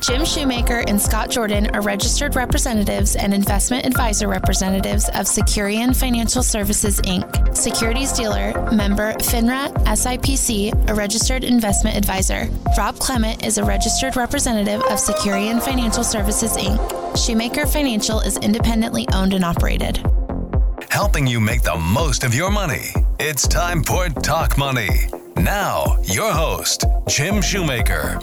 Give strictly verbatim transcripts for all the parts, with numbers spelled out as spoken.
Jim Shoemaker and Scott Jordan are registered representatives and investment advisor representatives of Securian Financial Services, Incorporated. Securities dealer, member FINRA S I P C, a registered investment advisor. Rob Clement is a registered representative of Securian Financial Services, Incorporated. Shoemaker Financial is independently owned and operated. Helping you make the most of your money. It's time for Talk Money. Now, your host, Jim Shoemaker.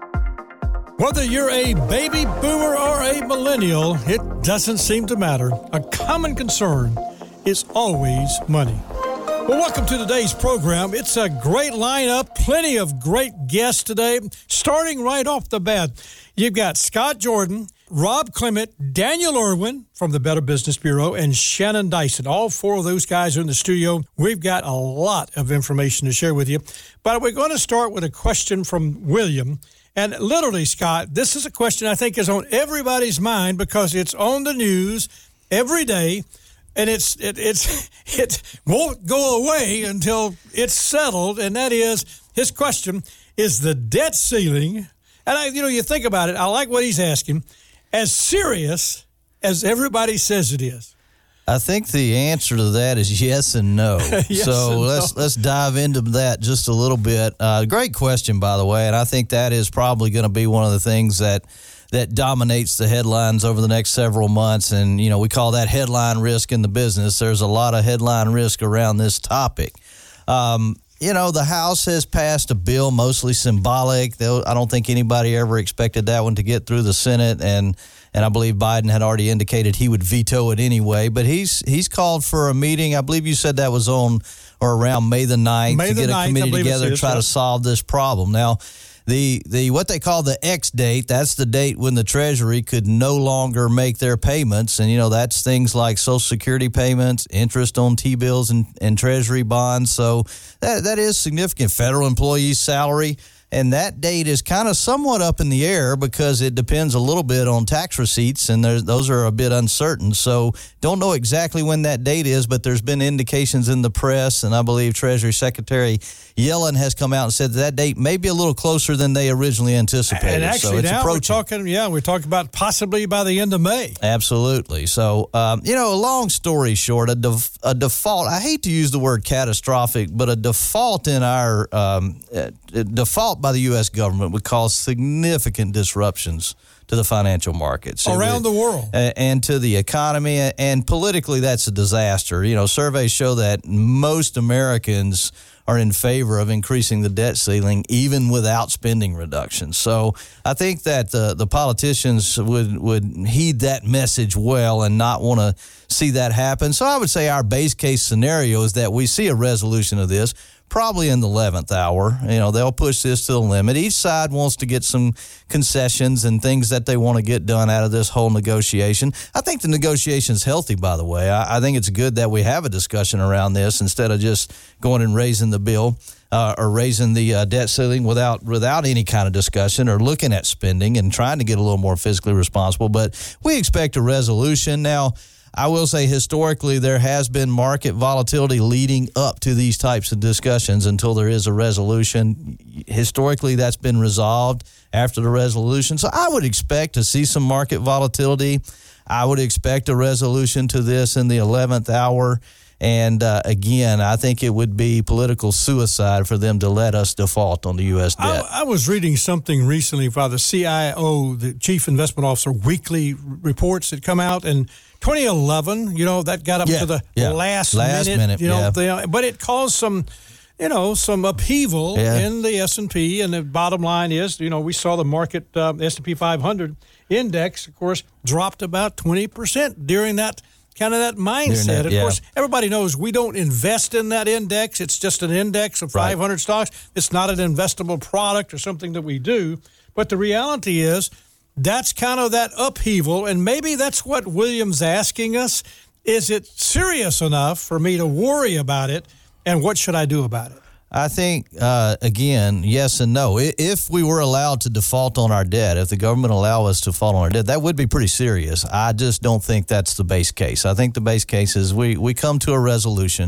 Whether you're a baby boomer or a millennial, it doesn't seem to matter. A common concern is always money. Well, welcome to today's program. It's a great lineup, plenty of great guests today. Starting right off the bat, you've got Scott Jordan, Rob Clement, Daniel Irwin from the Better Business Bureau, and Shannon Dyson. All four of those guys are in the studio. We've got a lot of information to share with you. But we're going to start with a question from William. And literally, Scott, this is a question I think is on everybody's mind because it's on the news every day, and it's it it's it won't go away until it's settled. And that is, his question is the debt ceiling. And I, you know, you think about it. I like what he's asking. As serious as everybody says it is. I think the answer to that is yes and no. yes so and let's no. let's dive into that just a little bit. Uh, great question, by the way, and I think that is probably going to be one of the things that that dominates the headlines over the next several months. And you know, we call that headline risk in the business. There's a lot of headline risk around this topic. Um, You know, the House has passed a bill, mostly symbolic. I don't think anybody ever expected that one to get through the Senate, and and I believe Biden had already indicated he would veto it anyway. But he's he's called for a meeting. I believe you said that was on or around May the ninth May to the get ninth, a committee together to try right. to solve this problem. Now, the the what they call the X date, that's the date when the Treasury could no longer make their payments. And, you know, that's things like Social Security payments, interest on T-bills and, and Treasury bonds. So that that is significant. Federal employees' salary. And that date is kind of somewhat up in the air because it depends a little bit on tax receipts, and those are a bit uncertain. So don't know exactly when that date is, but there's been indications in the press, and I believe Treasury Secretary Yellen has come out and said that, that date may be a little closer than they originally anticipated. And actually so it's now approaching. we're talking, yeah, we're talking about possibly by the end of May. Absolutely. So, um, you know, a long story short, a, def- a default, I hate to use the word catastrophic, but a default in our um, uh, default by the U S government would cause significant disruptions to the financial markets. Around would, the world. Uh, and to the economy. And politically, that's a disaster. You know, surveys show that most Americans are in favor of increasing the debt ceiling even without spending reductions. So I think that the, the politicians would, would heed that message well and not want to see that happen. So I would say our base case scenario is that we see a resolution of this probably in the eleventh hour. You know, they'll push this to the limit. Each side wants to get some concessions and things that they want to get done out of this whole negotiation. I think the negotiation's healthy, by the way. I, I think it's good that we have a discussion around this instead of just going and raising the bill uh, or raising the uh, debt ceiling without without any kind of discussion or looking at spending and trying to get a little more fiscally responsible. But we expect a resolution. Now, I will say historically there has been market volatility leading up to these types of discussions until there is a resolution. Historically, that's been resolved after the resolution. So I would expect to see some market volatility. I would expect a resolution to this in the eleventh hour. And uh, again, I think it would be political suicide for them to let us default on the U S debt. I, I was reading something recently by the C I O, the Chief Investment Officer, weekly reports that come out, and twenty eleven, you know, that got up yeah, to the yeah. last, last minute, minute, you know, yeah. they, but it caused some, you know, some upheaval yeah. in the S and P. And the bottom line is, you know, we saw the market uh, S and P five hundred index, of course, dropped about twenty percent during that kind of that mindset. That, of yeah. course, everybody knows we don't invest in that index. It's just an index of five hundred right. stocks. It's not an investable product or something that we do. But the reality is that's kind of that upheaval, and maybe that's what William's asking us. Is it serious enough for me to worry about it, and what should I do about it? I think, uh, again, yes and no. If we were allowed to default on our debt, if the government allow us to default on our debt, that would be pretty serious. I just don't think that's the base case. I think the base case is we, we come to a resolution.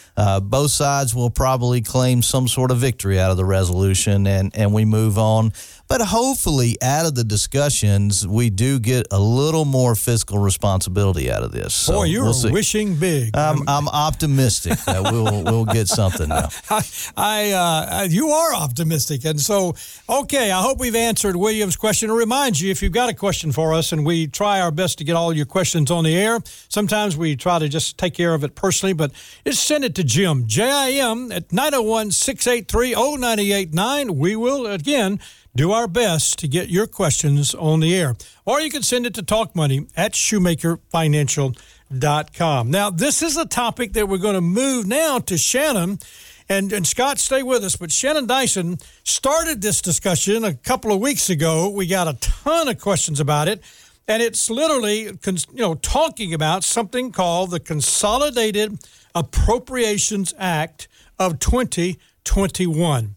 uh, both sides will probably claim some sort of victory out of the resolution, and, and we move on. But hopefully, out of the discussions, we do get a little more fiscal responsibility out of this. So Boy, you're we'll wishing big. I'm, I'm optimistic that we'll we'll get something now. I, I uh, you are optimistic, and so okay. I hope we've answered William's question. To remind you, if you've got a question for us, and we try our best to get all your questions on the air. Sometimes we try to just take care of it personally, but just send it to Jim J I M at nine oh one, six eight three, oh nine eight nine. We will again do our best to get your questions on the air. Or you can send it to talkmoney at shoemaker financial dot com. Now, this is a topic that we're going to move now to Shannon. And, and Scott, stay with us. But Shannon Dyson started this discussion a couple of weeks ago. We got a ton of questions about it. And it's literally, you know, talking about something called the Consolidated Appropriations Act of twenty twenty-one.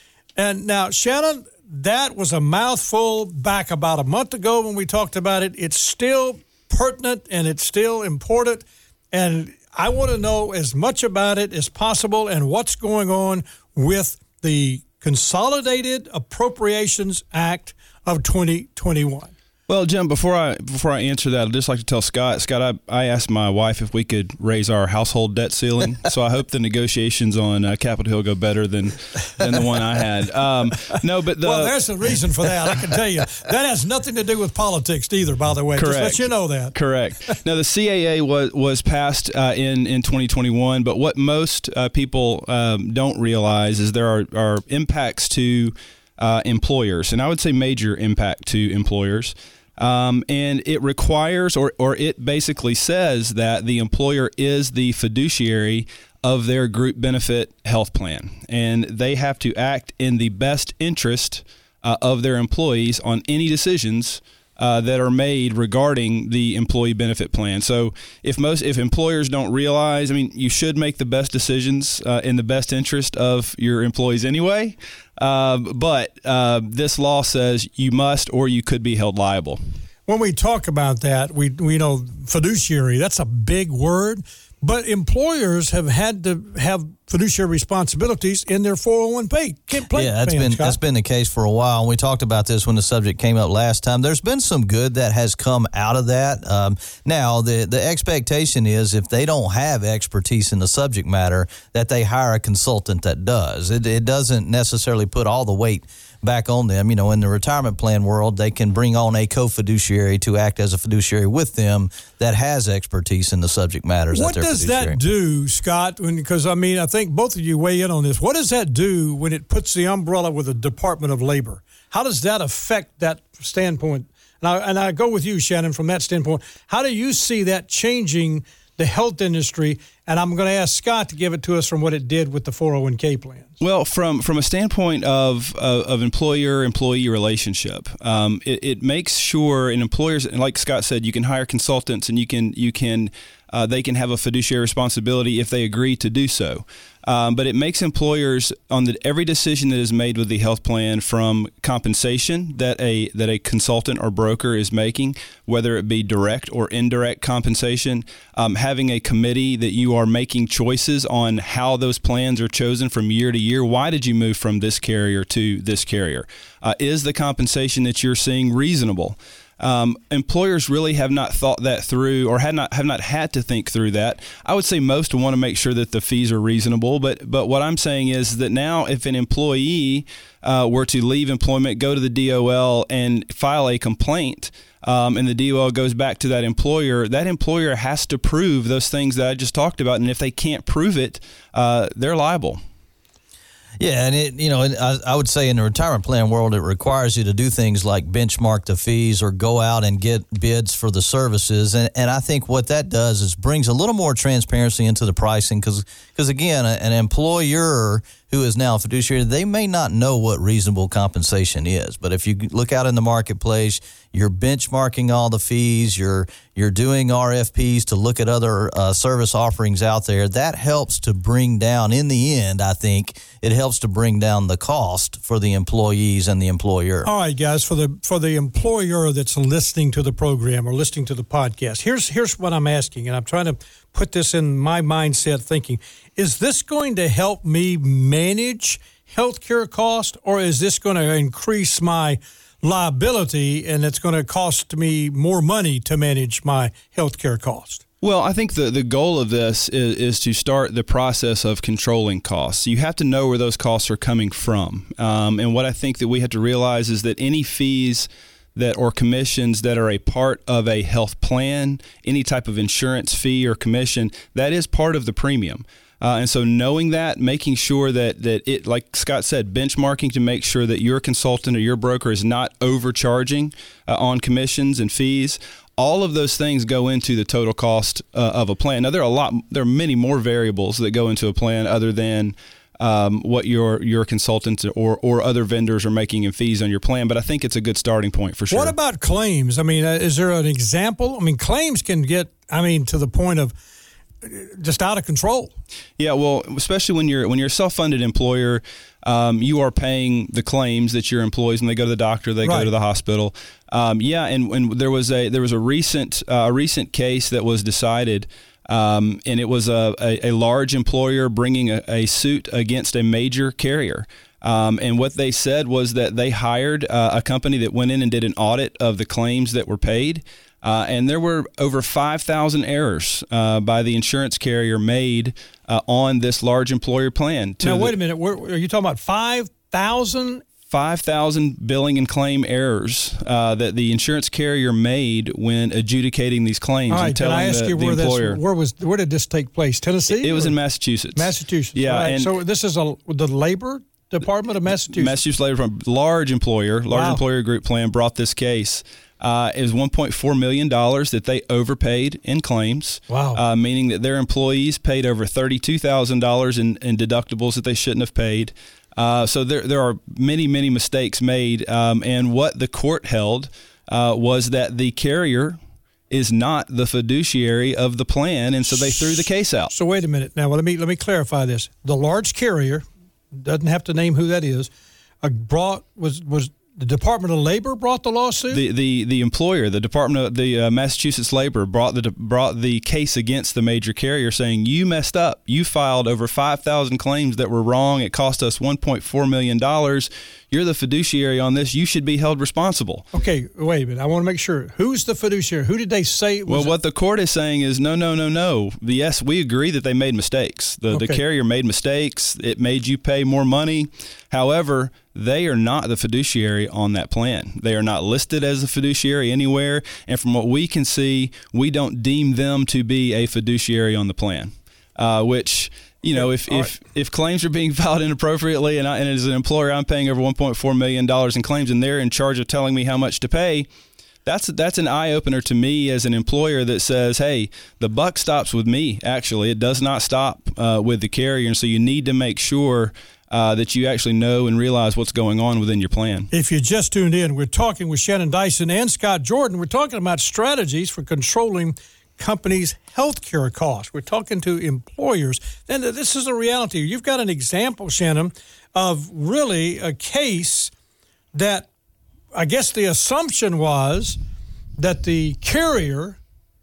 And now, Shannon, that was a mouthful back about a month ago when we talked about it. It's still pertinent and it's still important. And I want to know as much about it as possible and what's going on with the Consolidated Appropriations Act of twenty twenty-one. Well, Jim, before I before I answer that, I'd just like to tell Scott. Scott, I, I asked my wife if we could raise our household debt ceiling, so I hope the negotiations on uh, Capitol Hill go better than than the one I had. Um, no, but the, well, there's a reason for that. I can tell you that has nothing to do with politics either. By the way, correct. Just let you know that. Correct. Now, the C A A was was passed uh, in in twenty twenty-one, but what most uh, people um, don't realize is there are are impacts to uh, employers, and I would say major impact to employers. Um, and it requires, or, or it basically says that the employer is the fiduciary of their group benefit health plan, and they have to act in the best interest uh, of their employees on any decisions uh, that are made regarding the employee benefit plan. So if most, if employers don't realize, I mean, you should make the best decisions uh, in the best interest of your employees anyway. Uh, but uh, this law says you must, or you could be held liable. When we talk about that, we we know fiduciary, that's a big word, but employers have had to have fiduciary responsibilities in their four oh one k. Yeah, that's been Scott. that's been the case for a while. And we talked about this when the subject came up last time. There's been some good that has come out of that. Um, now, the, the expectation is if they don't have expertise in the subject matter, that they hire a consultant that does. It, it doesn't necessarily put all the weight back on them. You know, in the retirement plan world, they can bring on a co-fiduciary to act as a fiduciary with them that has expertise in the subject matters. What that they're does fiduciary. that do, Scott? Because, I mean, I think both of you weigh in on this. What does that do when it puts the umbrella with the Department of Labor? How does that affect that standpoint? And I, and I go with you, Shannon, from that standpoint. How do you see that changing the health industry? And I'm going to ask Scott to give it to us from what it did with the four oh one k plans. Well, from from a standpoint of uh, of employer-employee relationship, um, it, it makes sure, and employers, and like Scott said, you can hire consultants, and you can you can uh, they can have a fiduciary responsibility if they agree to do so. Um, but it makes employers on the, every decision that is made with the health plan, from compensation that a that a consultant or broker is making, whether it be direct or indirect compensation, um, having a committee that you are making choices on how those plans are chosen from year to year. Why did you move from this carrier to this carrier? Uh, is the compensation that you're seeing reasonable? Um, employers really have not thought that through, or had not have not had to think through that. I would say most want to make sure that the fees are reasonable, but but what I'm saying is that now if an employee uh, were to leave employment, go to the D O L and file a complaint, um, and the D O L goes back to that employer, that employer has to prove those things that I just talked about, and if they can't prove it, uh, they're liable. Yeah, and it you know, I, I would say in the retirement plan world, it requires you to do things like benchmark the fees or go out and get bids for the services. And, and I think what that does is brings a little more transparency into the pricing because, because again, an employer who is now a fiduciary, they may not know what reasonable compensation is. But if you look out in the marketplace, you're benchmarking all the fees, you're you're doing R F Ps to look at other uh, service offerings out there. That helps to bring down, in the end, I think, it helps to bring down the cost for the employees and the employer. All right, guys, for the for the employer that's listening to the program or listening to the podcast, here's here's what I'm asking, and I'm trying to put this in my mindset thinking, is this going to help me manage healthcare costs, or is this going to increase my liability and it's going to cost me more money to manage my healthcare cost? Well, I think the, the goal of this is, is to start the process of controlling costs. You have to know where those costs are coming from. Um, and what I think that we have to realize is that any fees that or commissions that are a part of a health plan, any type of insurance fee or commission, that is part of the premium. Uh, and so knowing that, making sure that, that it, like Scott said, benchmarking to make sure that your consultant or your broker is not overcharging uh, on commissions and fees. All of those things go into the total cost uh, of a plan. Now, there are a lot, there are many more variables that go into a plan other than um, what your your consultants or or other vendors are making in fees on your plan. But I think it's a good starting point for sure. What about claims? I mean, uh, is there an example? I mean, claims can get, I mean, to the point of just out of control. Yeah, well, especially when you're when you're a self-funded employer, um, you are paying the claims that your employees when they go to the doctor, they right. go to the hospital. Um, yeah, and, and there was a there was a recent uh, a recent case that was decided, um, and it was a, a, a large employer bringing a, a suit against a major carrier. Um, and what they said was that they hired uh, a company that went in and did an audit of the claims that were paid. Uh, and there were over five thousand errors uh, by the insurance carrier made uh, on this large employer plan. To now, the, wait a minute. We're, are you talking about five thousand? five thousand billing and claim errors uh, that the insurance carrier made when adjudicating these claims. All right, and telling can I ask the, you where, the employer. where was where did this take place? Tennessee? It, it was or? in Massachusetts. Massachusetts. Yeah. Right. And so this is a the labor department of Massachusetts. Massachusetts Labor Department, large employer, large Wow. employer group plan brought this case. Uh, it was one point four million dollars that they overpaid in claims. Wow. Uh, meaning that their employees paid over thirty-two thousand dollars in, in deductibles that they shouldn't have paid. Uh, so there there are many, many mistakes made. Um, and what the court held uh, was that the carrier is not the fiduciary of the plan, and so they threw the case out. So wait a minute. Now, well, let me let me clarify this. The large carrier, doesn't have to name who that is, uh, brought was was the Department of Labor brought the lawsuit? The the, the employer, the Department of the uh, Massachusetts Labor brought the brought the case against the major carrier, saying you messed up. You filed over five thousand claims that were wrong. It cost us one point four million dollars. You're the fiduciary on this. You should be held responsible. Okay, wait a minute. I want to make sure. Who's the fiduciary? Who did they say it was? Well, what the court is saying is no, no, no, no. Yes, we agree that they made mistakes. The, Okay. the carrier made mistakes. It made you pay more money. However, they are not the fiduciary on that plan. They are not listed as a fiduciary anywhere. And from what we can see, we don't deem them to be a fiduciary on the plan, uh, which... You know, if, All if, if claims are being filed inappropriately and, I, and as an employer I'm paying over one point four million dollars in claims and they're in charge of telling me how much to pay, that's that's an eye-opener to me as an employer that says, hey, the buck stops with me, actually. It does not stop uh, with the carrier, and so you need to make sure uh, that you actually know and realize what's going on within your plan. If you just tuned in, we're talking with Shannon Dyson and Scott Jordan. We're talking about strategies for controlling companies' healthcare costs. We're talking to employers. And this is a reality. You've got an example, Shannon, of really a case that I guess the assumption was that the carrier,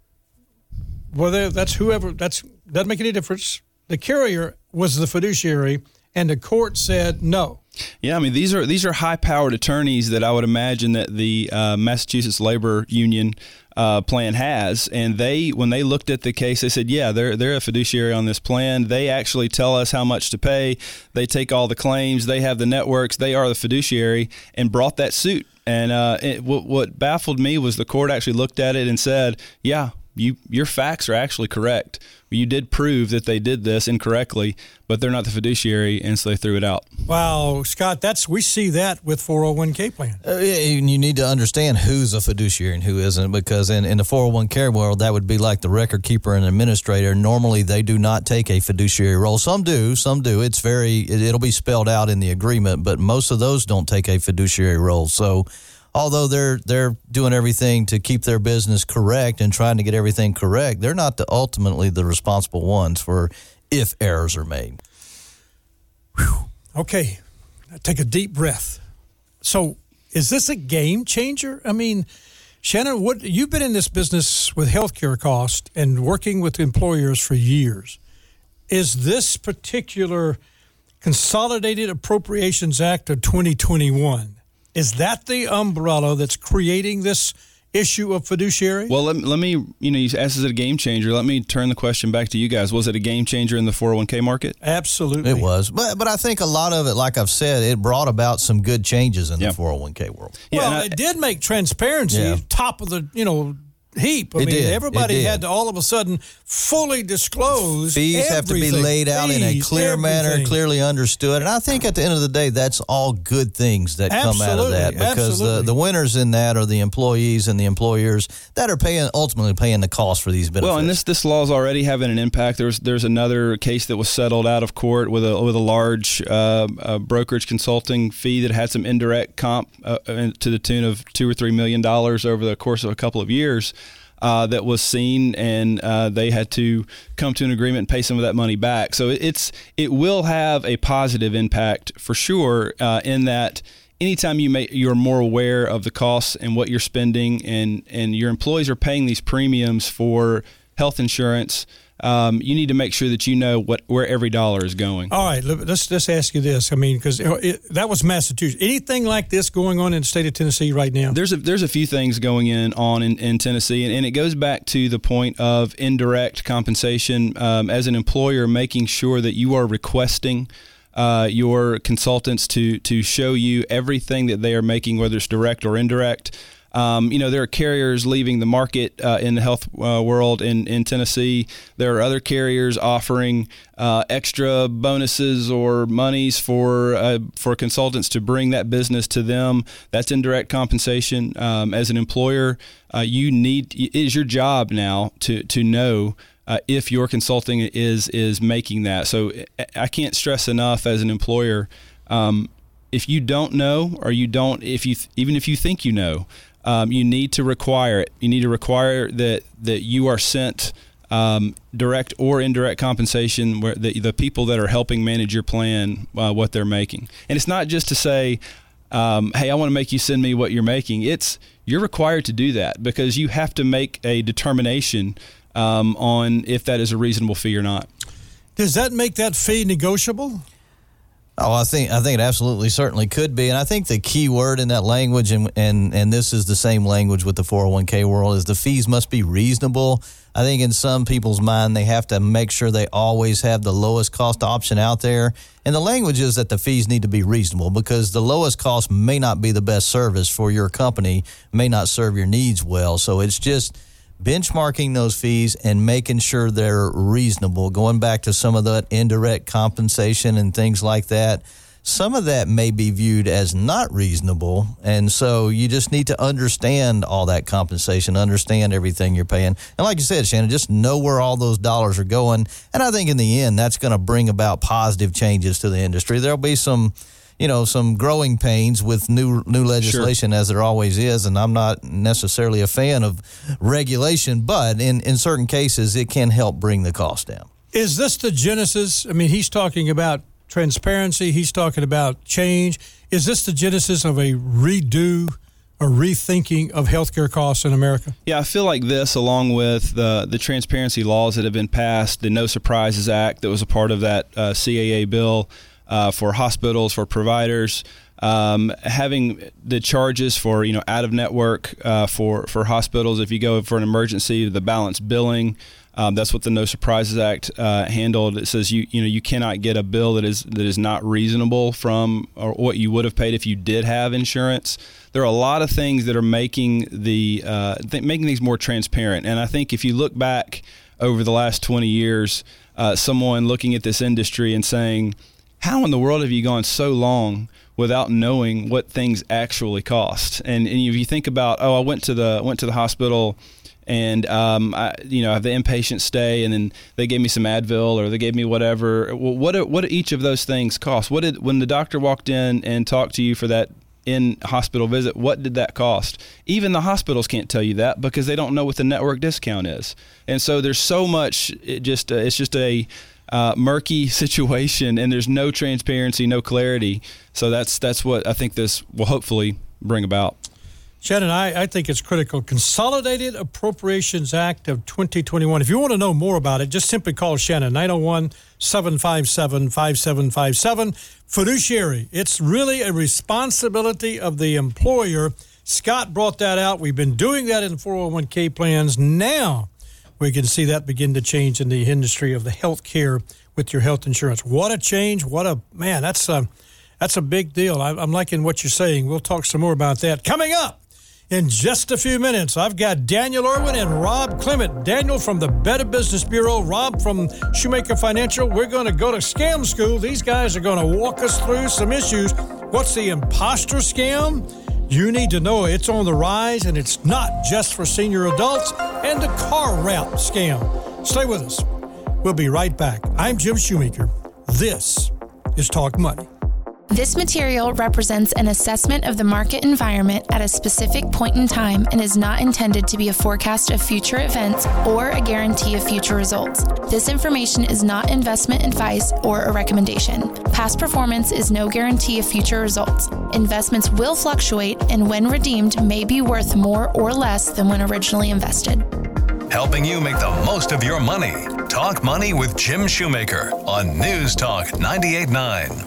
whether that's whoever, that's doesn't make any difference. The carrier was the fiduciary, and the court said no. Yeah, I mean, these are these are high-powered attorneys that I would imagine that the uh, Massachusetts Labor Union uh, plan has, and they, when they looked at the case, they said, yeah, they're they're a fiduciary on this plan. They actually tell us how much to pay. They take all the claims. They have the networks. They are the fiduciary, and brought that suit. And uh, it, what, what baffled me was the court actually looked at it and said, yeah, you your facts are actually correct. You did prove that they did this incorrectly, but they're not the fiduciary, and so they threw it out. Wow, Scott, that's we see that with four oh one k plans. Uh, and you need to understand who's a fiduciary and who isn't, because in, in the four oh one k world, that would be like the record keeper and administrator. Normally, they do not take a fiduciary role. Some do, some do. It's very, it, it'll be spelled out in the agreement, but most of those don't take a fiduciary role. So although they're they're doing everything to keep their business correct and trying to get everything correct, they're not the ultimately the responsible ones for if errors are made. Whew. Okay, take a deep breath. So is this a game changer? I mean, Shannon, what you've been in this business with healthcare costs and working with employers for years. Is this particular Consolidated Appropriations Act of twenty twenty-one, is that the umbrella that's creating this issue of fiduciary? Well, let, let me, you know, you asked, is it a game changer? Let me turn the question back to you guys. Was it a game changer in the four oh one k market? Absolutely. It was. But but I think a lot of it, like I've said, it brought about some good changes in yeah. the four oh one k world. Well, yeah, I, it did make transparency yeah. top of the, you know, heap. I It mean, did. everybody It did. had to all of a sudden fully disclose Fees have to be everything. laid out in a Fees, clear manner, everything. clearly understood. And I think at the end of the day, that's all good things that come out of that, Absolutely, because the, absolutely. the winners in that are the employees and the employers that are paying, ultimately paying the cost for these benefits. Well, and this this law is already having an impact. There's there's another case that was settled out of court with a with a large uh, uh, brokerage consulting fee that had some indirect comp uh, to the tune of two or three million dollars over the course of a couple of years. Uh, that was seen, and uh, they had to come to an agreement and pay some of that money back. So it's it will have a positive impact for sure. Uh, in that, anytime you make you're more aware of the costs and what you're spending, and and your employees are paying these premiums for health insurance, um, you need to make sure that you know what where every dollar is going. All right, let's let's ask you this. I mean, because that was Massachusetts. Anything like this going on in the state of Tennessee right now? There's a there's a few things going in on in, in Tennessee, and, and it goes back to the point of indirect compensation. Um, as an employer, making sure that you are requesting uh, your consultants to to show you everything that they are making, whether it's direct or indirect. Um, you know, there are carriers leaving the market uh, in the health uh, world in, in Tennessee. There are other carriers offering uh, extra bonuses or monies for uh, for consultants to bring that business to them. That's indirect compensation. Um, as an employer, uh, you need it is your job now to to know uh, if your consulting is is making that. So I can't stress enough as an employer. Um, if you don't know, or you don't, if you even if you think you know. Um, you need to require it. You need to require that that you are sent um, direct or indirect compensation, where the, the people that are helping manage your plan, uh, what they're making. And it's not just to say, um, hey, I want to make you send me what you're making. It's you're required to do that, because you have to make a determination um, on if that is a reasonable fee or not. Does that make that fee negotiable? Oh, I think I think it absolutely certainly could be. And I think the key word in that language, and, and, and this is the same language with the four oh one k world, is the fees must be reasonable. I think in some people's mind, they have to make sure they always have the lowest cost option out there. And the language is that the fees need to be reasonable, because the lowest cost may not be the best service for your company, may not serve your needs well. So it's just benchmarking those fees and making sure they're reasonable. Going back to some of that indirect compensation and things like that, some of that may be viewed as not reasonable, and so you just need to understand all that compensation, understand everything you're paying. And like you said, Shannon, just know where all those dollars are going, and I think in the end that's going to bring about positive changes to the industry. There'll be some you know, some growing pains with new new legislation, sure, as there always is, and I'm not necessarily a fan of regulation, but in, in certain cases it can help bring the cost down. Is this the genesis? I mean, he's talking about transparency, he's talking about change. Is this the genesis of a redo or rethinking of healthcare costs in America? Yeah, I feel like this, along with the the transparency laws that have been passed, the No Surprises Act that was a part of that uh, C A A bill, Uh, for hospitals, for providers, um, having the charges for, you know, out of network uh, for for hospitals. If you go for an emergency, the balanced billing, um, that's what the No Surprises Act uh, handled. It says you you know you cannot get a bill that is that is not reasonable from or what you would have paid if you did have insurance. There are a lot of things that are making the uh, th- making things more transparent. And I think if you look back over the last twenty years, uh, someone looking at this industry and saying, how in the world have you gone so long without knowing what things actually cost? And, and if you think about, oh, I went to the went to the hospital, and um, I, you know, I have the inpatient stay, and then they gave me some Advil or they gave me whatever. Well, what do, what do each of those things cost? What did when the doctor walked in and talked to you for that in hospital visit? What did that cost? Even the hospitals can't tell you that, because they don't know what the network discount is. And so there's so much. It just uh, it's just a Uh, murky situation, and there's no transparency, no clarity. So that's that's what I think this will hopefully bring about. Shannon, I, I think it's critical. Consolidated Appropriations Act of twenty twenty-one. If you want to know more about it, just simply call Shannon, nine oh one, seven five seven, five seven five seven. Fiduciary. It's really a responsibility of the employer. Scott brought that out. We've been doing that in four oh one k plans. Now we can see that begin to change in the industry of the health care with your health insurance. What a change. What a, man, that's a, that's a big deal. I, I'm liking what you're saying. We'll talk some more about that. Coming up in just a few minutes, I've got Daniel Irwin and Rob Clement. Daniel from the Better Business Bureau, Rob from Shoemaker Financial. We're going to go to scam school. These guys are going to walk us through some issues. What's the imposter scam? You need to know it's on the rise, and it's not just for senior adults, and the car wrap scam. Stay with us. We'll be right back. I'm Jim Shoemaker. This is Talk Money. This material represents an assessment of the market environment at a specific point in time and is not intended to be a forecast of future events or a guarantee of future results. This information is not investment advice or a recommendation. Past performance is no guarantee of future results. Investments will fluctuate and when redeemed may be worth more or less than when originally invested. Helping you make the most of your money. Talk Money with Jim Shoemaker on News Talk ninety-eight point nine.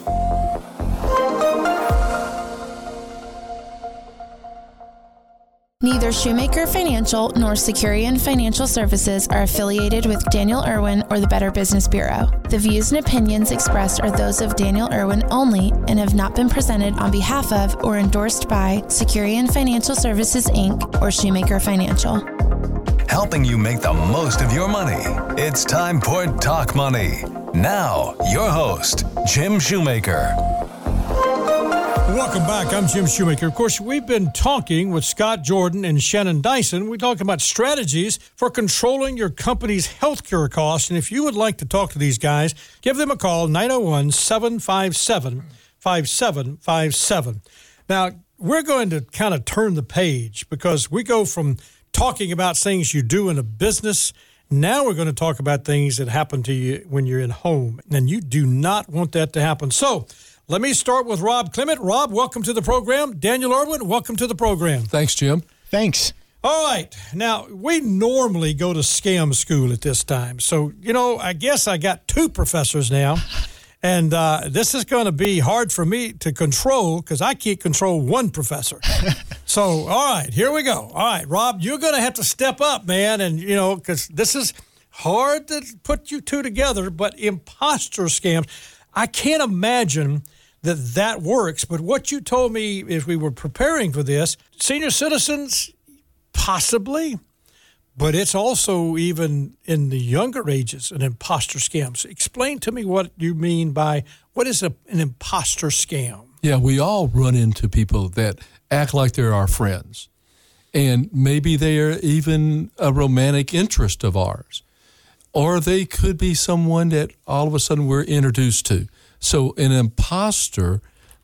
Neither Shoemaker Financial nor Securian Financial Services are affiliated with Daniel Irwin or the Better Business Bureau. The views and opinions expressed are those of Daniel Irwin only and have not been presented on behalf of or endorsed by Securian Financial Services, Incorporated or Shoemaker Financial. Helping you make the most of your money. It's time for Talk Money. Now, your host, Jim Shoemaker. Welcome back. I'm Jim Shoemaker. Of course, we've been talking with Scott Jordan and Shannon Dyson. We're talking about strategies for controlling your company's healthcare costs. And if you would like to talk to these guys, give them a call, nine oh one, seven five seven, five seven five seven. Now, we're going to kind of turn the page because we go from talking about things you do in a business. Now we're going to talk about things that happen to you when you're in home. And you do not want that to happen. So, let me start with Rob Clement. Rob, welcome to the program. Daniel Irwin, welcome to the program. Thanks, Jim. Thanks. All right. Now, we normally go to scam school at this time. So, you know, I guess I got two professors now. And uh, this is going to be hard for me to control because I can't control one professor. So, all right, here we go. All right, Rob, you're going to have to step up, man. And, you know, because this is hard to put you two together. But imposter scams, I can't imagine that that works. But what you told me as we were preparing for this, senior citizens, possibly, but it's also even in the younger ages, an imposter scam. So explain to me what you mean by what is a, an imposter scam? Yeah, we all run into people that act like they're our friends. And maybe they are even a romantic interest of ours. Or they could be someone that all of a sudden we're introduced to. So an imposter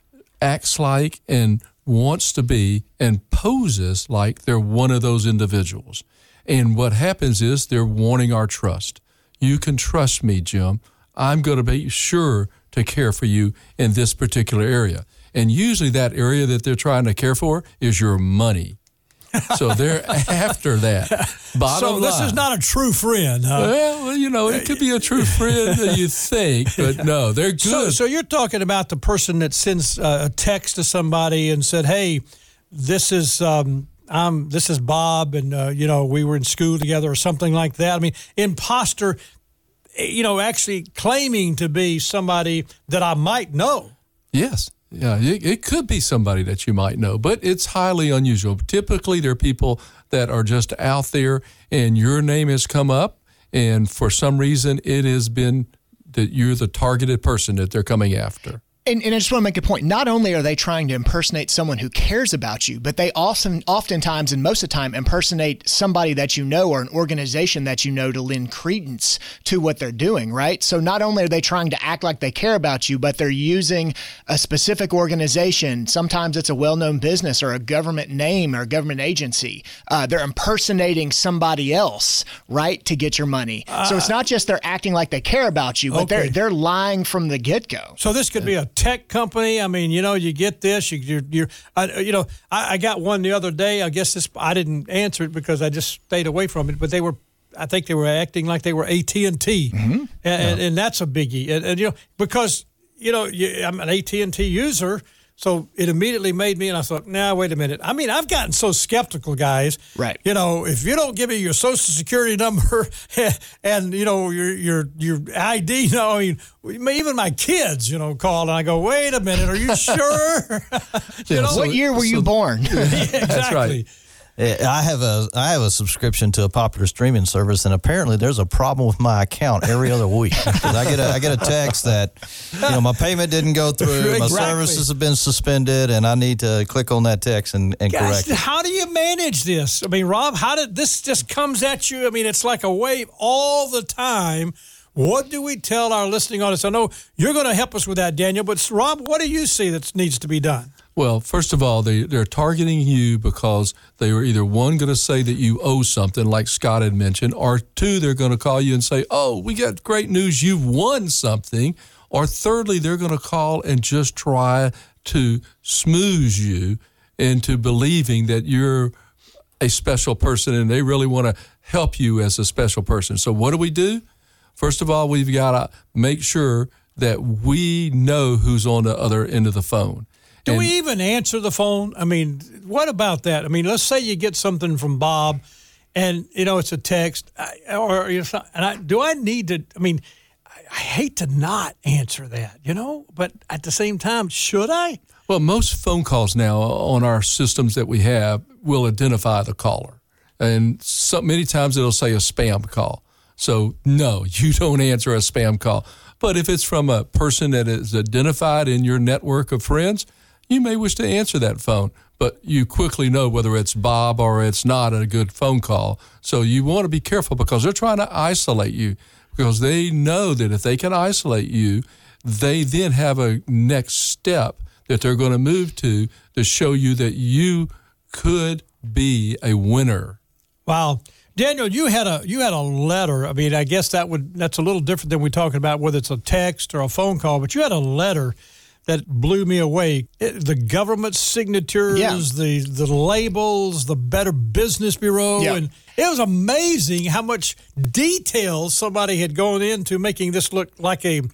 acts like and wants to be and poses like they're one of those individuals. And what happens is they're wanting our trust. You can trust me, Jim. I'm going to be sure to care for you in this particular area. And usually that area that they're trying to care for is your money. So they're after that. Bottom so this line. is not a true friend, huh? Well, you know, it could be a true friend that you think, but no, they're good. So, so you're talking about the person that sends uh, a text to somebody and said, "Hey, this is um, I'm this is Bob, and uh, you know we were in school together," or something like that. I mean, imposter, you know, actually claiming to be somebody that I might know. Yes. Yeah, it, it could be somebody that you might know, but it's highly unusual. Typically, there are people that are just out there, and your name has come up, and for some reason, it has been that you're the targeted person that they're coming after. And, and I just want to make a point. Not only are they trying to impersonate someone who cares about you, but they often, oftentimes and most of the time impersonate somebody that you know or an organization that you know to lend credence to what they're doing, right? So not only are they trying to act like they care about you, but they're using a specific organization. Sometimes it's a well-known business or a government name or a government agency. Uh, they're impersonating somebody else, right, to get your money. Uh, so it's not just they're acting like they care about you, but okay. they're they're lying from the get-go. So this could be a tech company. I mean, you know, you get this, you, you're, you're I, you know, I, I got one the other day. I guess this, I didn't answer it because I just stayed away from it, but they were, I think they were acting like they were A T and T, mm-hmm. and, yeah. and, and that's a biggie. And, and, you know, because, you know, you, I'm an A T and T user, so it immediately made me, and I thought, nah, wait a minute. I mean, I've gotten so skeptical, guys. Right. You know, if you don't give me your social security number and, you know, your your your I D, you know, I mean, even my kids, you know, call, and I go, wait a minute, are you sure? you yeah, know? So, what year were so, you born? yeah, exactly. That's right. I have a I have a subscription to a popular streaming service, and apparently there's a problem with my account every other week. I get a I get a text that, you know, my payment didn't go through, my exactly. services have been suspended, and I need to click on that text and, and Guys, correct it. How do you manage this? I mean, Rob, how did this just comes at you? I mean, it's like a wave all the time. What do we tell our listening audience? I know you're going to help us with that, Daniel, but Rob, what do you see that needs to be done? Well, first of all, they, they're targeting you because they were either, one, going to say that you owe something, like Scott had mentioned, or two, they're going to call you and say, oh, we got great news, you've won something, or thirdly, they're going to call and just try to smooze you into believing that you're a special person and they really want to help you as a special person. So what do we do? First of all, we've got to make sure that we know who's on the other end of the phone. Do and, we even answer the phone? I mean, what about that? I mean, let's say you get something from Bob, and you know it's a text, or you know, and I do I need to? I mean, I, I hate to not answer that, you know, but at the same time, should I? Well, most phone calls now on our systems that we have will identify the caller, and so many times it'll say a spam call. So no, you don't answer a spam call. But if it's from a person that is identified in your network of friends, you may wish to answer that phone, but you quickly know whether it's Bob or it's not a good phone call. So you want to be careful because they're trying to isolate you because they know that if they can isolate you, they then have a next step that they're going to move to to show you that you could be a winner. Wow. Daniel, you had a you had a letter. I mean, I guess that would that's a little different than we're talking about, whether it's a text or a phone call, but you had a letter that blew me away. It, the government signatures, yeah. the the labels, the Better Business Bureau, yeah. and it was amazing how much detail somebody had gone into making this look like a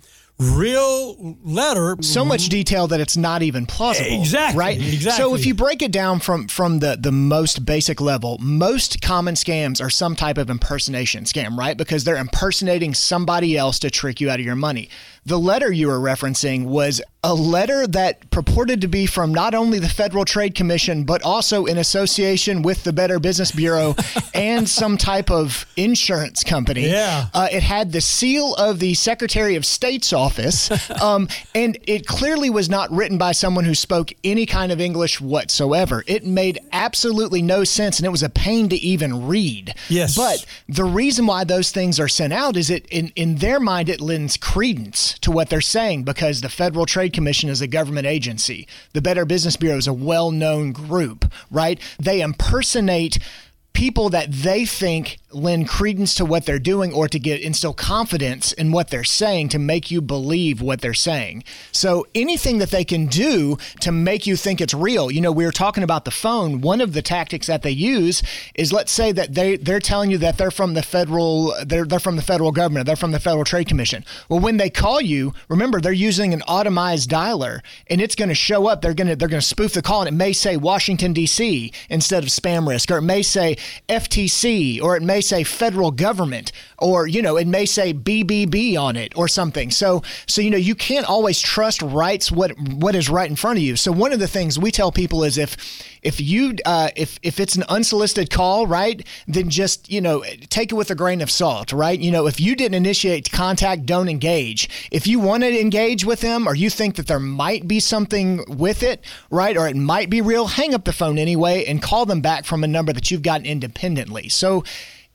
real letter. So much detail that it's not even plausible. Exactly. Right? Exactly. So if you break it down from, from the, the most basic level, most common scams are some type of impersonation scam, right? Because they're impersonating somebody else to trick you out of your money. The letter you were referencing was a letter that purported to be from not only the Federal Trade Commission, but also in association with the Better Business Bureau and some type of insurance company. Yeah. Uh, it had the seal of the Secretary of State's office, um, and it clearly was not written by someone who spoke any kind of English whatsoever. It made absolutely no sense, and it was a pain to even read. Yes. But the reason why those things are sent out is it in, in their mind, it lends credence to what they're saying because the Federal Trade Commission is a government agency. The Better Business Bureau is a well-known group, right? They impersonate people that they think lend credence to what they're doing or to get instill confidence in what they're saying to make you believe what they're saying. So anything that they can do to make you think it's real. You know, we were talking about the phone. One of the tactics that they use is, let's say that they they're telling you that they're from the federal they're they're from the federal government, they're from the Federal Trade Commission. Well, when they call you, remember they're using an automized dialer, and it's going to show up. They're going to they're going to spoof the call, and it may say Washington D C instead of spam risk, or it may say F T C, or it may say federal government, or, you know, it may say B B B on it or something. So, so, you know, you can't always trust rights what, what is right in front of you. So one of the things we tell people is if, if you, uh, if, if it's an unsolicited call, right, then just, you know, take it with a grain of salt, right? You know, if you didn't initiate contact, don't engage. If you want to engage with them, or you think that there might be something with it, right, or it might be real, hang up the phone anyway and call them back from a number that you've gotten independently. So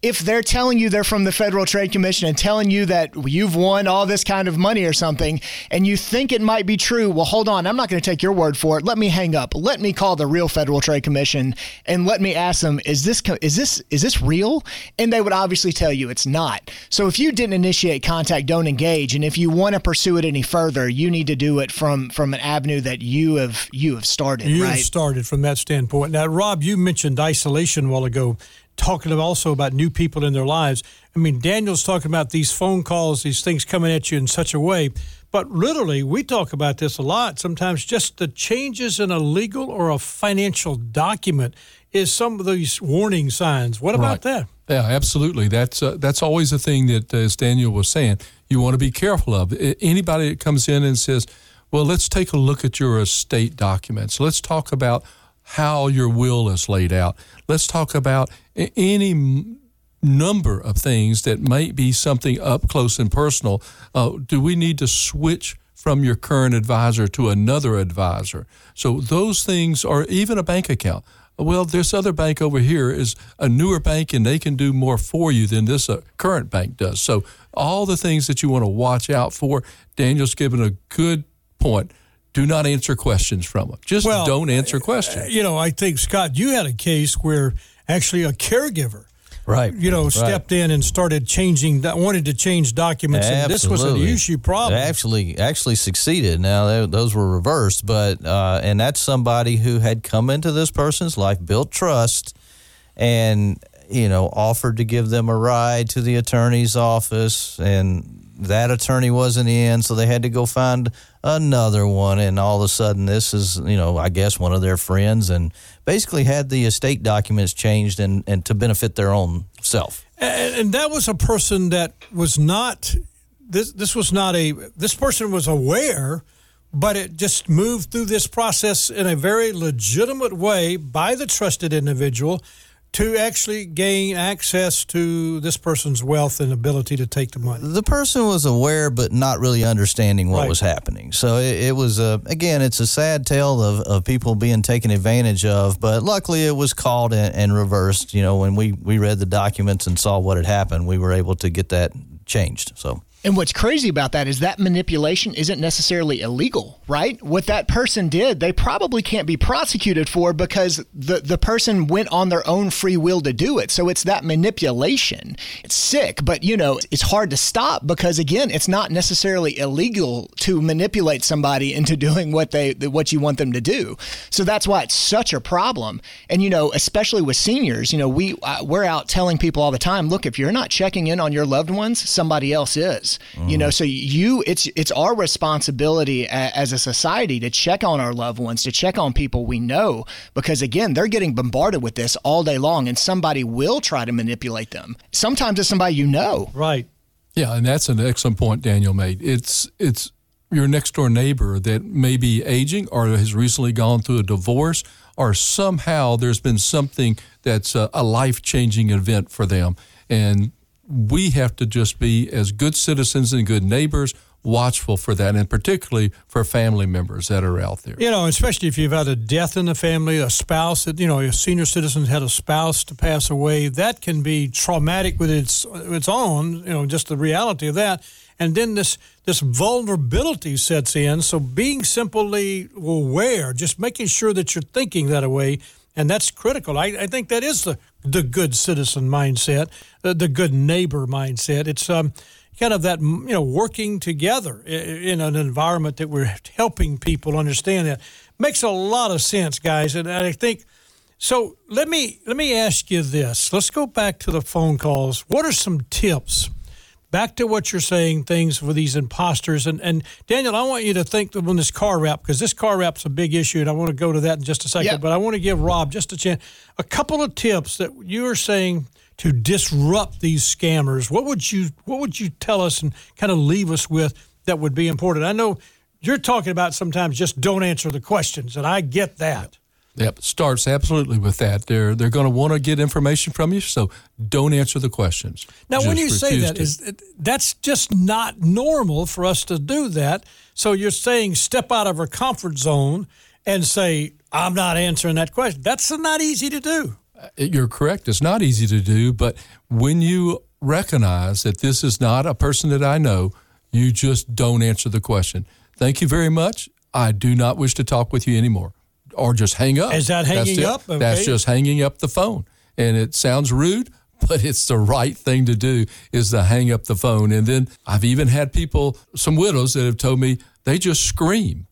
if they're telling you they're from the Federal Trade Commission and telling you that you've won all this kind of money or something, and you think it might be true, well, hold on, I'm not going to take your word for it. Let me hang up. Let me call the real Federal Trade Commission and let me ask them, is this is this is this real? And they would obviously tell you it's not. So if you didn't initiate contact, don't engage. And if you want to pursue it any further, you need to do it from from an avenue that you have you have started. You right? have started from that standpoint. Now, Rob, you mentioned isolation a while ago, talking also about new people in their lives. I mean, Daniel's talking about these phone calls, these things coming at you in such a way. But literally, we talk about this a lot. Sometimes just the changes in a legal or a financial document is some of these warning signs. What about Right. that? Yeah, absolutely. That's uh, that's always a thing that, uh, as Daniel was saying, you want to be careful of. I- Anybody that comes in and says, well, let's take a look at your estate documents. Let's talk about how your will is laid out. Let's talk about a- any m- number of things that might be something up close and personal. Uh, do we need to switch from your current advisor to another advisor? So those things, or even a bank account. Well, this other bank over here is a newer bank, and they can do more for you than this uh, current bank does. So all the things that you want to watch out for, Daniel's given a good point. Do not answer questions from them. Just Well, don't answer questions. You know, I think, Scott, you had a case where actually a caregiver, Right. you know, right. stepped in and started changing, wanted to change documents, and this was an Absolutely. issue problem. It actually actually succeeded. Now they, those were reversed, but uh, and that's somebody who had come into this person's life, built trust, and you know offered to give them a ride to the attorney's office, and that attorney wasn't in, so they had to go find another one, and all of a sudden this is, you know, I guess one of their friends, and basically had the estate documents changed and, and to benefit their own self. And, and that was a person that was not, this This was not a, this person was aware, but it just moved through this process in a very legitimate way by the trusted individual to actually gain access to this person's wealth and ability to take the money. The person was aware, but not really understanding what Right. was happening. So it, it was, a, again, it's a sad tale of, of people being taken advantage of, but luckily it was called and, and reversed. You know, when we, we read the documents and saw what had happened, we were able to get that changed. So. And what's crazy about that is that manipulation isn't necessarily illegal, right? What that person did, they probably can't be prosecuted for because the, the person went on their own free will to do it. So it's that manipulation. It's sick, but, you know, it's hard to stop because, again, it's not necessarily illegal to manipulate somebody into doing what they what you want them to do. So that's why it's such a problem. And, you know, especially with seniors, you know, we, uh, we're out telling people all the time, look, if you're not checking in on your loved ones, somebody else is. Mm. You know, so you, it's it's our responsibility a, as a society to check on our loved ones, to check on people we know, because again, they're getting bombarded with this all day long, and somebody will try to manipulate them. Sometimes it's somebody you know. Right. Yeah, and that's an excellent point Daniel made. It's it's your next door neighbor that may be aging or has recently gone through a divorce, or somehow there's been something that's a, a life-changing event for them. And we have to just be, as good citizens and good neighbors, watchful for that, and particularly for family members that are out there. You know, especially if you've had a death in the family, a spouse, that, you know, a senior citizen had a spouse to pass away, that can be traumatic with its its own, you know, just the reality of that. And then this this vulnerability sets in. So being simply aware, just making sure that you're thinking that way, and that's critical. I, I think that is the, the good citizen mindset, uh, the good neighbor mindset. It's um, kind of that, you know, working together in, in an environment that we're helping people understand that. Makes a lot of sense, guys. And I think, so let me let me ask you this. Let's go back to the phone calls. What are some tips? Back to what you're saying, things for these imposters. And, and Daniel, I want you to think on this car wrap, because this car wrap's a big issue, and I want to go to that in just a second. Yep. But I want to give Rob just a chance. A couple of tips that you are saying to disrupt these scammers. What would you What would you tell us and kind of leave us with that would be important? I know you're talking about sometimes just don't answer the questions, and I get that. Yep, it starts absolutely with that. They're they're going to want to get information from you, so don't answer the questions. Now, Just when you say refuse that, to. is it, that's just not normal for us to do that. So you're saying step out of our comfort zone and say, I'm not answering that question. That's not easy to do. You're correct. It's not easy to do, but when you recognize that this is not a person that I know, you just don't answer the question. Thank you very much. I do not wish to talk with you anymore. Or just hang up. Is that hanging That's up? Okay. That's just hanging up the phone. And it sounds rude, but it's the right thing to do is to hang up the phone. And then I've even had people, some widows that have told me they just scream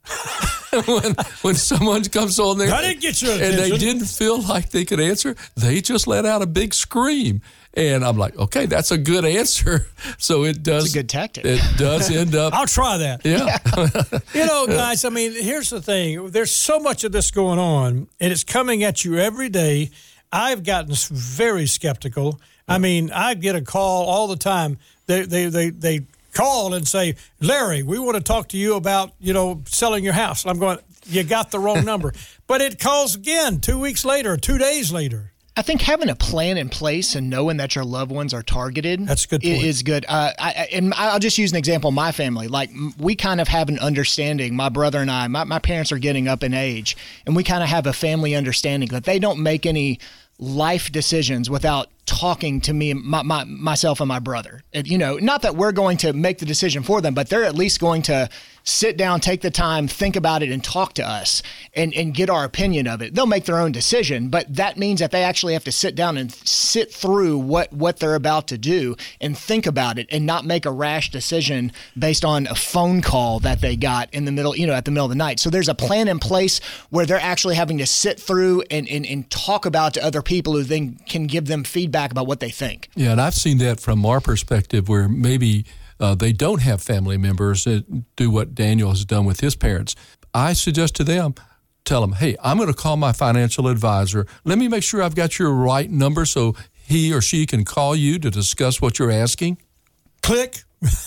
when when someone comes on there. I didn't get your and attention. they didn't feel like they could answer. They just let out a big scream. And I'm like, okay, that's a good answer. So it does. It's a good tactic. It does end up. I'll try that. Yeah. You know, guys, I mean, here's the thing. There's so much of this going on, and it's coming at you every day. I've gotten very skeptical. I mean, I get a call all the time. They they they they call and say, Larry, we want to talk to you about, you know, selling your house. I'm going, you got the wrong number. But it calls again two weeks later, two days later. I think having a plan in place and knowing that your loved ones are targeted That's a good point. is good. Uh, I, and I'll just use an example of my family. Like, we kind of have an understanding, my brother and I, my, my parents are getting up in age, and we kind of have a family understanding that they don't make any life decisions without talking to me, my, my, myself and my brother. It, you know, not that we're going to make the decision for them, but they're at least going to sit down, take the time, think about it, and talk to us and, and get our opinion of it. They'll make their own decision, but that means that they actually have to sit down and sit through what, what they're about to do and think about it and not make a rash decision based on a phone call that they got in the middle, you know, at the middle of the night. So there's a plan in place where they're actually having to sit through and, and, and talk about to other people who then can give them feedback about what they think. Yeah, and I've seen that from our perspective where maybe uh, they don't have family members that do what Daniel has done with his parents. I suggest to them, tell them, hey, I'm going to call my financial advisor. Let me make sure I've got your right number so he or she can call you to discuss what you're asking. Click.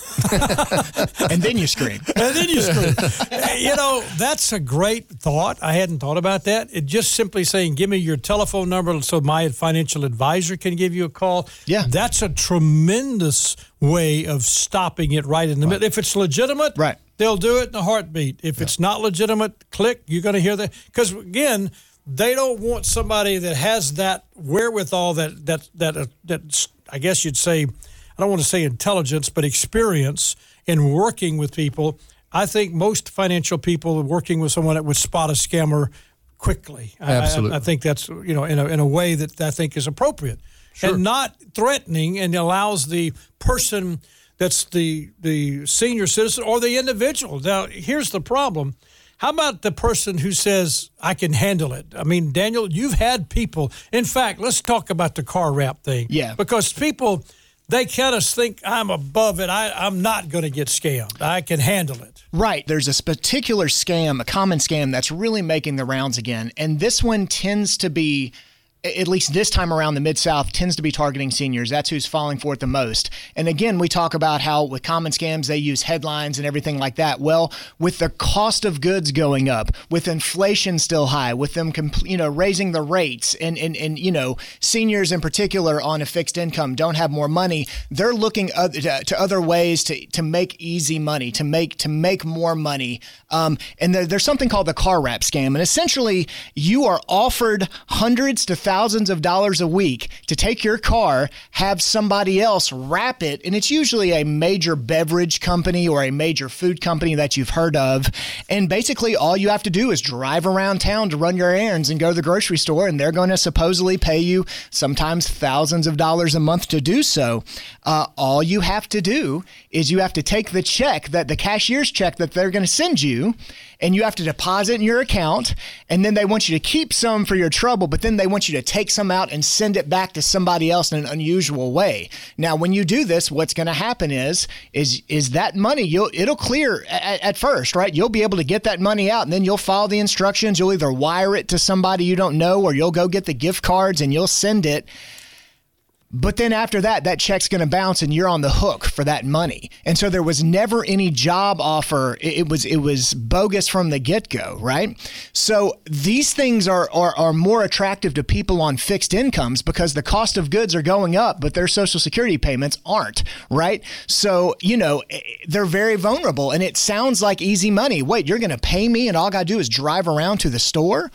And then you scream. And then you scream. You know, that's a great thought. I hadn't thought about that. It just simply saying, give me your telephone number so my financial advisor can give you a call. Yeah. That's a tremendous way of stopping it right in the middle. If it's legitimate, Right. they'll do it in a heartbeat. If it's not legitimate, click, you're going to hear that. Because, again, they don't want somebody that has that wherewithal, that, that, that, uh, that I guess you'd say, I don't want to say intelligence, but experience in working with people. I think most financial people working with someone that would spot a scammer quickly. Absolutely. I, I think that's, you know, in a, in a way that I think is appropriate. Sure. And not threatening, and allows the person that's the the senior citizen or the individual. Now, here's the problem. How about the person who says, I can handle it? I mean, Daniel, you've had people. In fact, let's talk about the car wrap thing. Yeah. Because people, they kind of think I'm above it. I, I'm not going to get scammed. I can handle it. Right. There's a particular scam, a common scam that's really making the rounds again. And this one tends to be, at least this time around, the Mid-South tends to be targeting seniors. That's who's falling for it the most. And again, we talk about how with common scams, they use headlines and everything like that. Well, with the cost of goods going up, with inflation still high, with them, you know, raising the rates, and, and, and you know, seniors in particular on a fixed income don't have more money. They're looking other, to other ways to, to make easy money, to make to make more money. Um, and there, there's something called the car wrap scam. And essentially, you are offered hundreds to thousands thousands of dollars a week to take your car, have somebody else wrap it, and it's usually a major beverage company or a major food company that you've heard of, and basically all you have to do is drive around town to run your errands and go to the grocery store, and they're going to supposedly pay you sometimes thousands of dollars a month to do so. Uh, all you have to do is you have to take the check, that the cashier's check that they're going to send you, and you have to deposit in your account, and then they want you to keep some for your trouble, but then they want you to take some out and send it back to somebody else in an unusual way. Now, when you do this, what's going to happen is, is, is that money, you'll, it'll clear at, at first, right? You'll be able to get that money out, and then you'll follow the instructions. You'll either wire it to somebody you don't know, or you'll go get the gift cards and you'll send it. But then after that, that check's going to bounce and you're on the hook for that money. And so there was never any job offer. It, it was it was bogus from the get-go, right? So these things are, are are more attractive to people on fixed incomes because the cost of goods are going up, but their Social Security payments aren't, right? So, you know, they're very vulnerable, and it sounds like easy money. Wait, you're going to pay me and all I got to do is drive around to the store?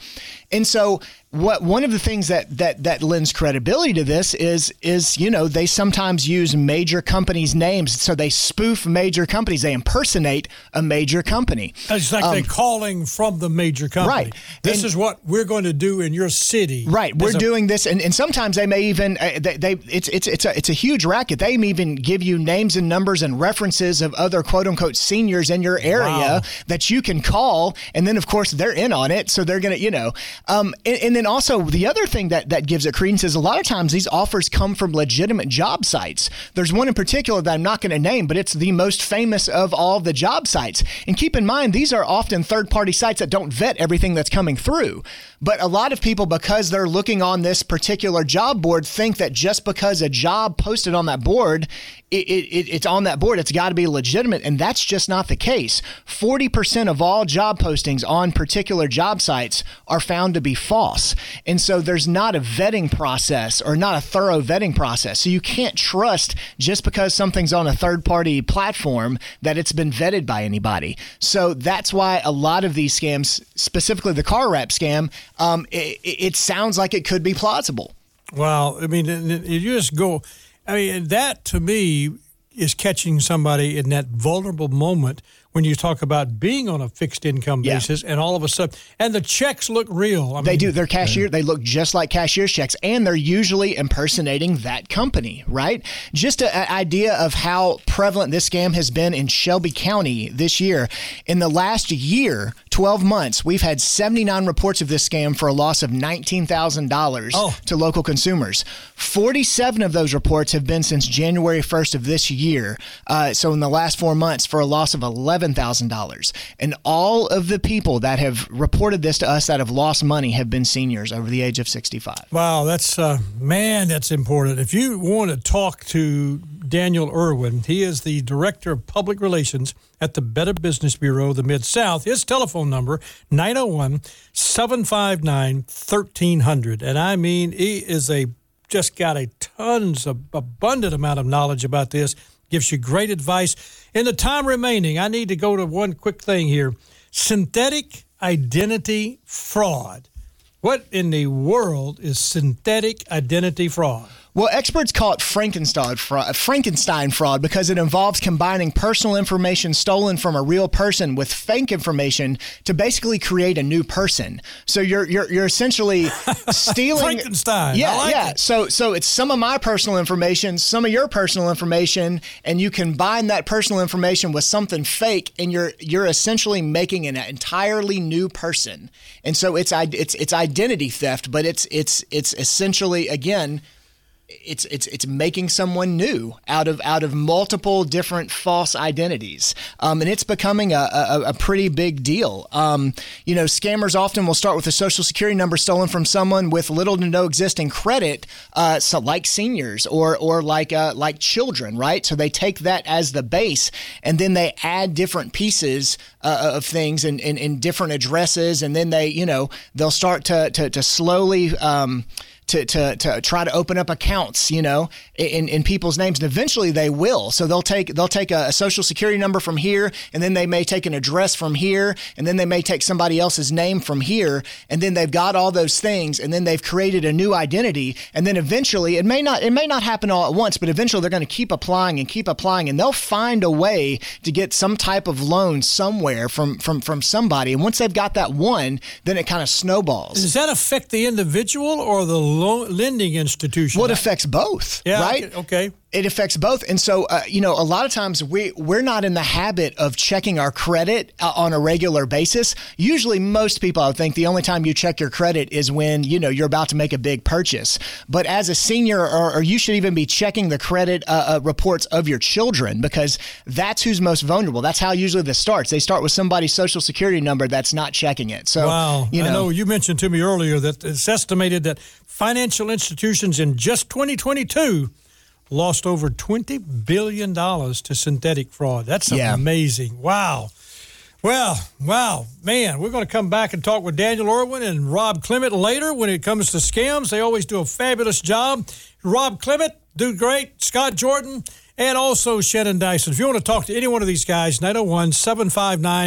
And so what one of the things that that that lends credibility to this is is you know they sometimes use major companies' names, so they spoof major companies, they impersonate a major company. It's like um, they're calling from the major company. Right. This and, is what we're going to do in your city. Right. We're a, doing this, and, and sometimes they may even uh, they, they it's it's it's a it's a huge racket. They may even give you names and numbers and references of other quote unquote seniors in your area wow. that you can call, and then of course they're in on it, so they're gonna you know. Um, and, and then also the other thing that that gives it credence is a lot of times these offers come from legitimate job sites. There's one in particular that I'm not going to name, but it's the most famous of all the job sites. And keep in mind, these are often third-party sites that don't vet everything that's coming through. But a lot of people, because they're looking on this particular job board, think that just because a job posted on that board, it, it, it's on that board, it's got to be legitimate. And that's just not the case. forty percent of all job postings on particular job sites are found to be false. And so there's not a vetting process or not a thorough vetting process. So you can't trust just because something's on a third-party platform that it's been vetted by anybody. So that's why a lot of these scams, specifically the car wrap scam, um, it, it sounds like it could be plausible. Wow. I mean, you just go, I mean, that to me is catching somebody in that vulnerable moment when you talk about being on a fixed income basis yeah. and all of a sudden, and the checks look real. I they mean, do. They're cashier. They look just like cashier's checks, and they're usually impersonating that company, right? Just an idea of how prevalent this scam has been in Shelby County this year. In the last year, twelve months, we've had seventy-nine reports of this scam for a loss of nineteen thousand dollars oh. to local consumers. forty-seven of those reports have been since January first of this year. Uh, so in the last four months for a loss of eleven thousand dollars. And all of the people that have reported this to us that have lost money have been seniors over the age of sixty-five. Wow, that's, uh, man, that's important. If you want to talk to Daniel Irwin, he is the Director of Public Relations at the Better Business Bureau of the Mid-South. His telephone number, nine oh one, seven five nine, one three hundred. And I mean, he is a just got a tons of abundant amount of knowledge about this. Gives you great advice. In the time remaining, I need to go to one quick thing here. Synthetic identity fraud. What in the world is synthetic identity fraud? Well, experts call it Frankenstein fraud, Frankenstein fraud because it involves combining personal information stolen from a real person with fake information to basically create a new person. So you're you're you're essentially stealing Frankenstein. Yeah, I like yeah. it. So so it's some of my personal information, some of your personal information, and you combine that personal information with something fake, and you're you're essentially making an entirely new person. And so it's it's it's identity theft, but it's it's it's essentially again. It's it's it's making someone new out of out of multiple different false identities, um, and it's becoming a, a, a pretty big deal. Um, you know, scammers often will start with a social security number stolen from someone with little to no existing credit, uh, so like seniors or or like uh, like children, right? So they take that as the base, and then they add different pieces uh, of things and in, in, in different addresses, and then they you know they'll start to to, to slowly. Um, To, to to try to open up accounts, you know, in, in people's names, and eventually they will. So they'll take they'll take a, a social security number from here, and then they may take an address from here, and then they may take somebody else's name from here, and then they've got all those things, and then they've created a new identity, and then eventually it may not it may not happen all at once, but eventually they're going to keep applying and keep applying, and they'll find a way to get some type of loan somewhere from from from somebody, and once they've got that one, then it kind of snowballs. Does that affect the individual or the lending institution? Well, it affects both, yeah, right? Okay. It affects both. And so, uh, you know, a lot of times we, we're not in the habit of checking our credit uh, on a regular basis. Usually most people, I would think, the only time you check your credit is when, you know, you're about to make a big purchase. But as a senior, or, or you should even be checking the credit uh, uh, reports of your children, because that's who's most vulnerable. That's how usually this starts. They start with somebody's social security number that's not checking it. So, wow. you know, I know you mentioned to me earlier that it's estimated that financial institutions in just twenty twenty-two lost over twenty billion dollars to synthetic fraud. That's yeah. amazing. Wow. Well, wow, man, we're going to come back and talk with Daniel Irwin and Rob Clement later when it comes to scams. They always do a fabulous job. Rob Clement, do great. Scott Jordan, and also Shannon Dyson. If you want to talk to any one of these guys, nine oh one, seven five nine,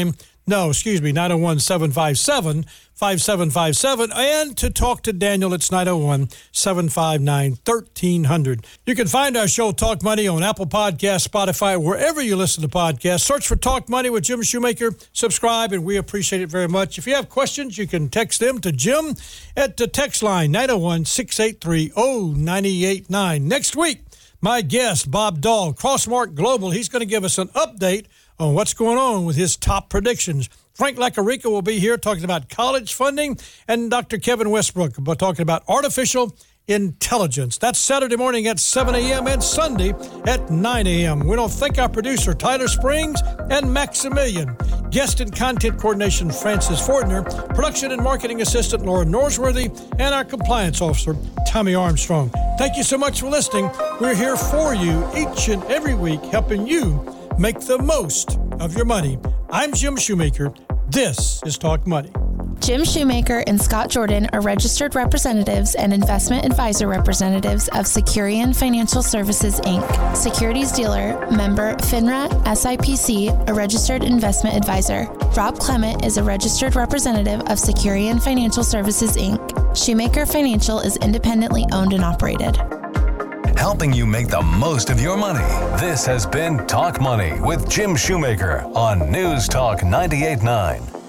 No, excuse me, nine oh one, seven five seven, five seven five seven. And to talk to Daniel, it's nine oh one, seven five nine, one three zero zero. You can find our show, Talk Money, on Apple Podcasts, Spotify, wherever you listen to podcasts. Search for Talk Money with Jim Shoemaker. Subscribe, and we appreciate it very much. If you have questions, you can text them to Jim at the text line, nine oh one, six eight three, zero nine eight nine. Next week, my guest, Bob Dahl, Crossmark Global, he's going to give us an update on what's going on with his top predictions. Frank Lacarica will be here talking about college funding, and Doctor Kevin Westbrook will be talking about artificial intelligence. That's Saturday morning at seven a.m. and Sunday at nine a.m. We want to thank our producer, Tyler Springs and Maximilian. Guest and content coordination, Francis Fortner. Production and marketing assistant, Laura Norsworthy. And our compliance officer, Tommy Armstrong. Thank you so much for listening. We're here for you each and every week, helping you make the most of your money. I'm Jim Shoemaker. This is Talk Money. Jim Shoemaker and Scott Jordan are registered representatives and investment advisor representatives of Securian Financial Services, Incorporated. Securities dealer, member FINRA S I P C, a registered investment advisor. Rob Clement is a registered representative of Securian Financial Services, Incorporated. Shoemaker Financial is independently owned and operated. Helping you make the most of your money. This has been Talk Money with Jim Shoemaker on News Talk ninety-eight point nine.